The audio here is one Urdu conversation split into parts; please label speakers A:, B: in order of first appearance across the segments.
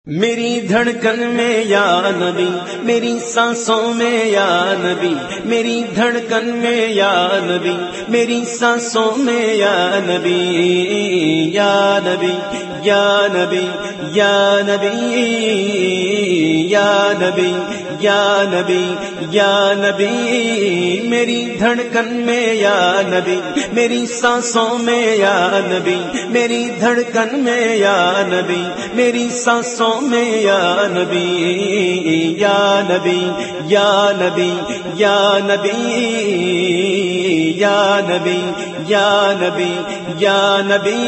A: میری دھڑکن میں یا نبی، میری سانسوں میں یا نبی، میری دھڑکن میں یا نبی، میری سانسوں میں یا نبی، یا نبی یا نبی یا نبی یا نبی یا نبی یا نبی، میری دھڑکن میں یا نبی، میری سانسوں میں یا نبی، میری دھڑکن میں یا نبی، میری سانسوں میں یا نبی، یا نبی یا نبی یا نبی یا نبی یا نبی یا نبی۔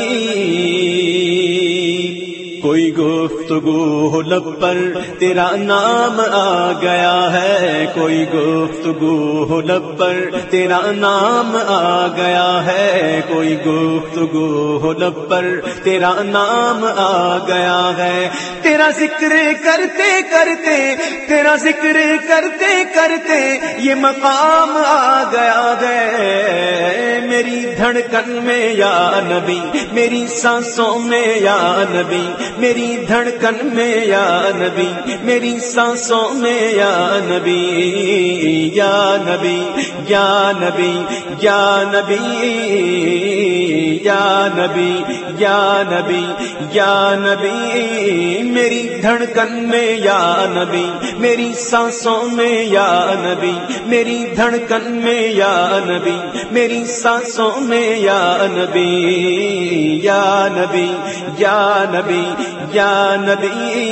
A: کوئی گفتگو ہو لب پر تیرا نام آ گیا ہے، کوئی گفتگو ہو لب پر تیرا نام آ گیا ہے، کوئی گفتگو ہو لب پر تیرا نام آ گیا ہے، تیرا ذکر کرتے کرتے، تیرا ذکر کرتے کرتے یہ مقام آ گیا ہے، میری دھڑکن میں یا نبی، میری سانسوں میں یا نبی، میری دھڑکن میں یا نبی، میری سانسوں میں یا نبی، یا نبی یا نبی یا نبی یا نبی یا نبی یا نبی، میری دھڑکن میں یا نبی، میری سانسوں میں یا نبی، میری دھڑکن میں یا نبی، میری سانسوں میں یا نبی، یا نبی یا نبی یا نبی۔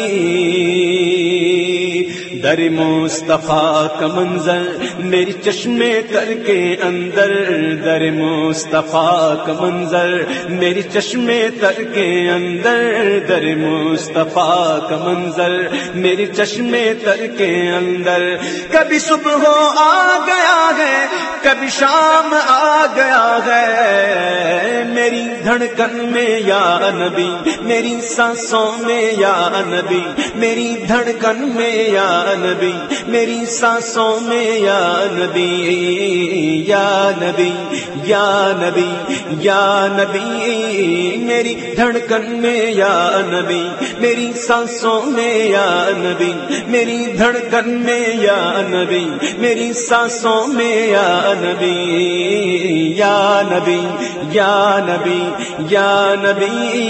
A: در مصطفیٰ کا منظر میری چشمے تر کے اندر، در مصطفیٰ کا منظر میری چشمے تر کے اندر، در مصطفیٰ کا منظر میری چشمے تر کے اندر، کبھی صبح آ گیا ہے، کبھی شام آ گیا ہے، میری دھڑکن میں یا نبی، میری سانسوں میں یا نبی، میری دھڑکن میں یا نبی، میری سانسوں میں یا نبی، یا نبی یا نبی یا نبی، میری دھڑکن میں یا نبی، میری سانسوں میں یا نبی، میری دھڑکن میں یا نبی، میری سانسوں میں یا نبی، یا نبی یا نبی یا نبی۔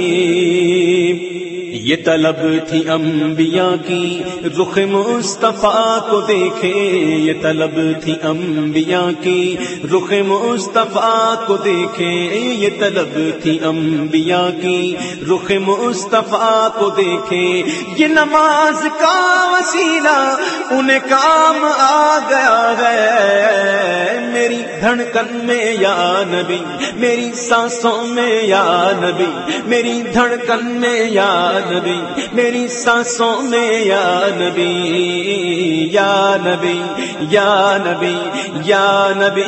A: یہ طلب تھی انبیاء کی رخ مصطفیٰ کو دیکھے، یہ طلب تھی انبیاء کی رخ مصطفیٰ کو دیکھے، یہ طلب تھی انبیاء کی رخ مصطفیٰ کو دیکھے، یہ نماز کا وسیلہ انہیں کام آ گیا ہے، میری دھڑکن میں یا نبی، میری سانسوں میں یا نبی، میری دھڑکن میں یا نبی، میری سانسوں میں یا نبی، یا نبی یا نبی یا نبی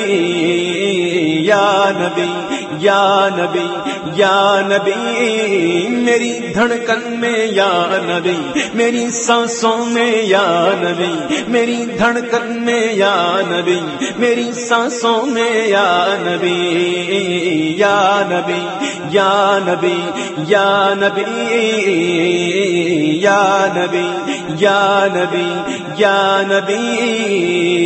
A: یا نبی یا نبی یا نبی، میری دھڑکن میں یا نبی، میری سانسوں میں یا نبی، میری دھڑکن میں یا نبی، میری سانسوں میں یا نبی، یا نبی یا نبی یا نبی یا نبی یا نبی یا نبی۔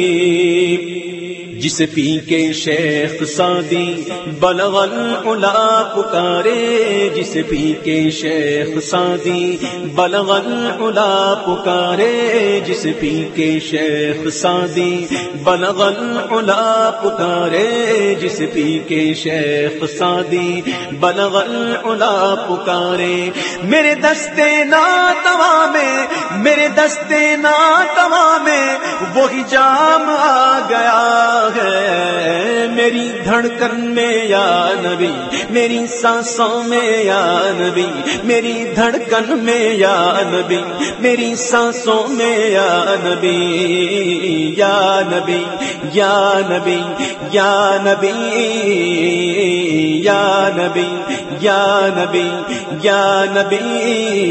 A: جس پی کے شیخ سعدی بلغ العلا پکارے، جس پی کے شیخ سعدی بلغ العلا پکارے، جس پی کے شیخ سعدی بلغ العلا پکارے، جس پی کے شیخ سعدی بلغ العلا پکارے، میرے دستے ناتواں میں، میرے دستے ناتواں میں وہی جام آ گیا ہے، میری دھڑکن میں یا نبی، میری سانسوں میں یا نبی، میری دھڑکن میں یا نبی، میری سانسوں میں یا نبی، یا نبی یا نبی یا نبی یا نبی یا نبی یا نبی۔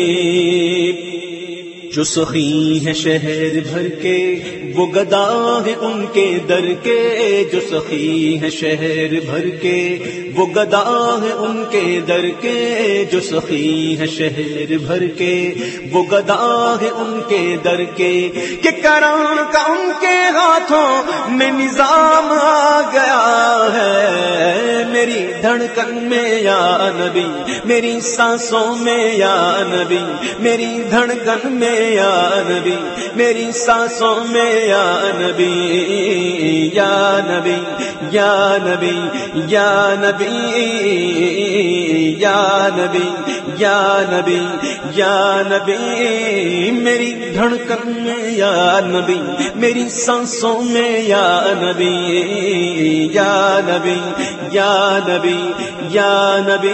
A: جو سخی ہے شہر بھر کے وہ گدا ہے ان کے در کے، جو سخی ہے شہر بھر کے وہ گدا ہے ان کے در کے جو سخی ہے شہر بھر کے، وہ گدا ہے ان کے در کے کہ کرم کا ان کے ہاتھوں میں نظام آ گیا ہے۔ میری دھڑکن میں یا نبی، میری سانسوں میں یا نبی، میری دھڑکن میں یا نبی، میری سانسوں میں یا نبی، یا نبی یا نبی یا نبی یا نبی یا نبی یا نبی، میری دھڑکن میں یا نبی، میری سانسوں میں یا نبی، یا نبی یا نبی یا نبی۔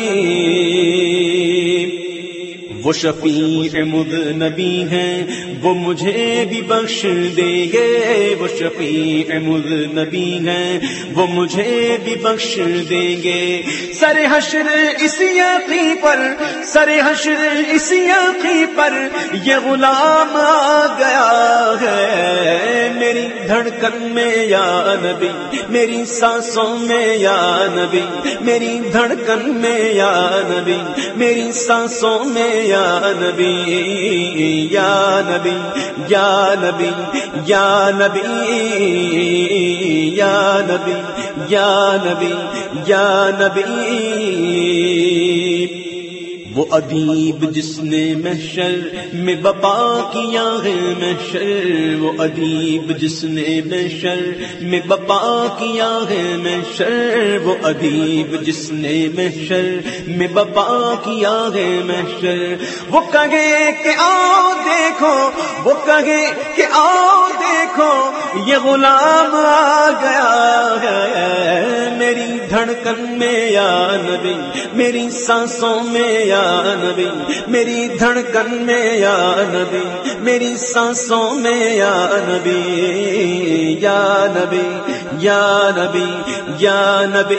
A: وہ شفیع مذنبی ہیں وہ مجھے بھی بخش دیں گے، وہ شفیع مذنبی ہیں وہ مجھے بھی بخش دیں گے۔ سر حشر اس یقین پر، سر حشر اس یقین پر یہ غلام آ گیا ہے۔ میری دھڑکن میں یا نبی، میری سانسوں میں یا نبی، میری دھڑکن میں یا نبی، میری سانسوں میں یا نبی، یا نبی یا نبی یا نبی یا نبی یا نبی یا نبی۔ وہ ادیب جس نے محشر میں بپا کیا ہے محشر، وہ ادیب جس نے محشر میں بپا کیا ہے محشر، وہ ادیب جس نے محشر میں بپا کیا ہے محشر۔ وہ کہے کہ آؤ دیکھو، وہ کہے کہ آؤ دیکھو یہ غلام آ گیا ہے۔ میری دھڑکن میں یا نبی، میری سانسوں میں یا نبی، میری دھڑکن میں یا نبی، میری سانسوں میں یا نبی، یا نبی یا نبی یا نبی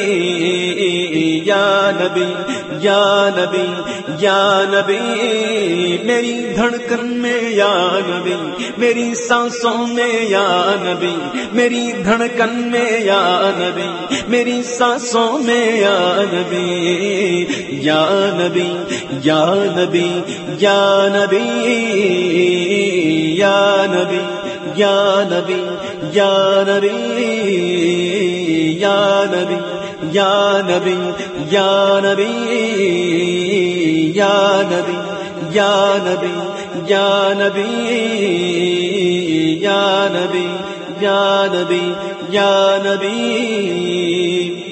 A: یا نبی یا نبی یا نبی، میری دھڑکن میں یا نبی، میری سانسوں میں یا نبی، میری دھڑکن میں یا نبی، میری سانسوں میں یا نبی، یا نبی یا نبی یا نبی یا نبی یا نبی یا نبی یا نبی یا نبی یا نبی یا نبی یا نبی یا نبی یا نبی یا نبی یا نبی۔